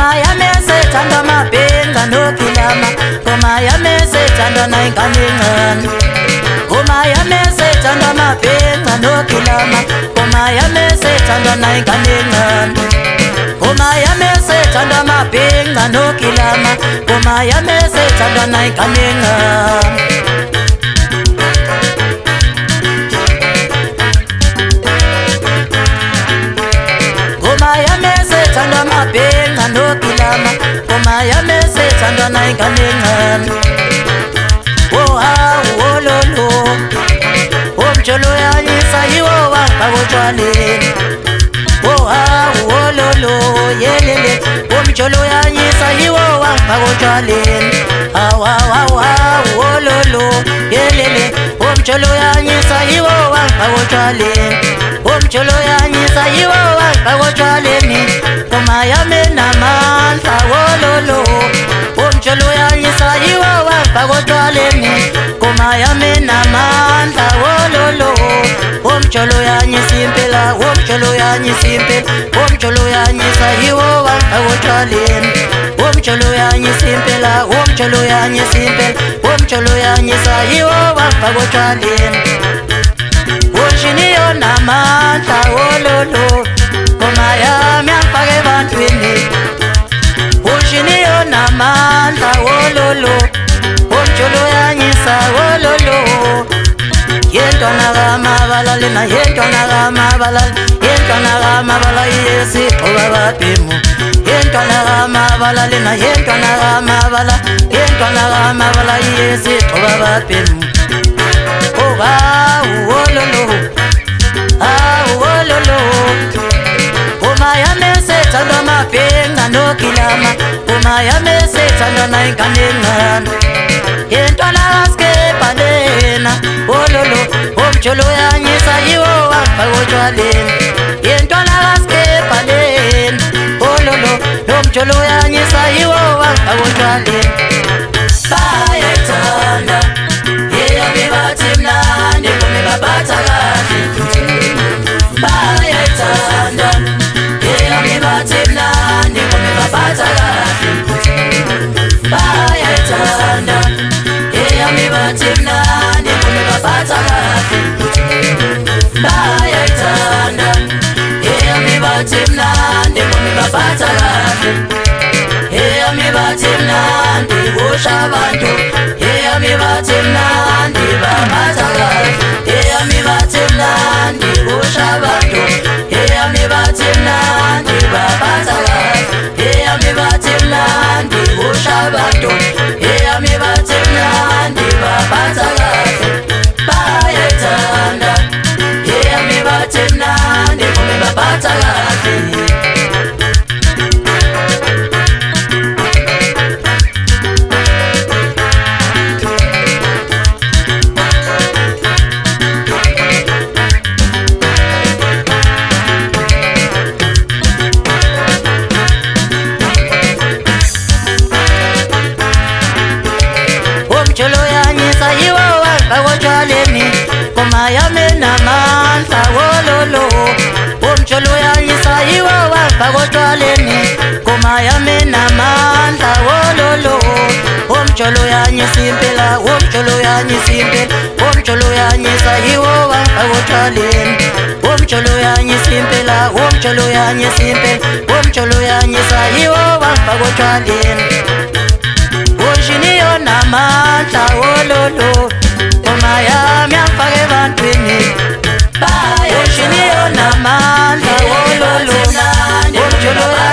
Ngoma yami sethanda mabhenga nokilama, ngoma yami sethanda nayingane encane. Ngoma yami sethanda mabhenga nokilama, ngoma yami sethanda nayingane encane. Ngoma yami sethanda mabhenga nokilama, ngoma yami sethanda nayingane encane. Sethanda mabhenga nokilama, ngoma yami sethanda nayingane encane. Oh hawu wololo, umjolo yanyisa yiwo wafaka utshwaleni. Oh hawu wololo, yelele, umjolo yanyisa yiwo wafaka utshwaleni. Hawu hawu hawu wololo, yelele, umjolo yanyisa yiwo wafaka utshwaleni. Umjolo yanyisa yiwo wafaka utshwaleni. Ngoma yami namandla wololo, umjolo yanyisa yiwo wafaka utshwaleni. Ngoma yami namandla wololo, umjolo yanyisa impela, umjolo yanyisa impela, umjolo yanyisa yiwo wafaka utshwaleni. Umjolo yanyisa impela, umjolo yanyisa impela, umjolo yanyisa yiwo wafaka utshwaleni. Unjiniyo namandla wololo, ngoma yami yafaka ebantwini. Unjiniyo namandla wololo, umjolo yanyisa wololo. Yentwana kamabala lena, yentwana kamabala, yentwana kamabala yesipho bababhemu. Yentwana kamabala lena, yentwana kamabala, yentwana kamabala yesipho bababhemu. Oh hawu wololo, hawu wololo. Ngoma yami sethanda mabhenga nokilama, ngoma yami sethanda nayingane encane. Yentwana kaSkepha lena wololo, umjolo yanyisa yiwo wafaka utshwaleni. Yentwana kaSkepha lena wololo, umjolo yanyisa yiwo wafaka utshwaleni. Bayayithanda yeyami bathi mnandi, ngome baphatha kahle. Bayayithanda yeyami bathi mnandi, ngome baphatha kahle. Bayayithanda yeyami bathi mnandi, ngome baphatha kahle. Bayayithanda yeyami bathi mnandi, ngome baphatha kahle. Yeyami bathi mnandi kusha abantu, yeyami bathi mnandi baphatha kahle. Yeyami bathi mnandi kusha abantu, yeyami bathi mnandi baphatha kahle. Yeyami bathi mnandi kusha abantu, yeyami bathi mnandi baphatha kahle. Bayayithanda yeyami bathi mnandi, ngome baphatha kahle. Umjolo yanyisa yiwo wafaka utshwaleni, ngoma yami namandla wololo. Umjolo yanyisa yiwo wafaka utshwaleni, ngoma yami namandla wololo. Umjolo yanyisa impela, umjolo yanyisa impela, umjolo yanyisa yiwo wafaka utshwaleni. Umjolo yanyisa impela, umjolo yanyisa impela, umjolo yanyisa yiwo wafaka utshwaleni. Unjiniyo namandla wololo, ngoma yami yafaka ebantwini. Unjiniyo namandla wololo, umjolo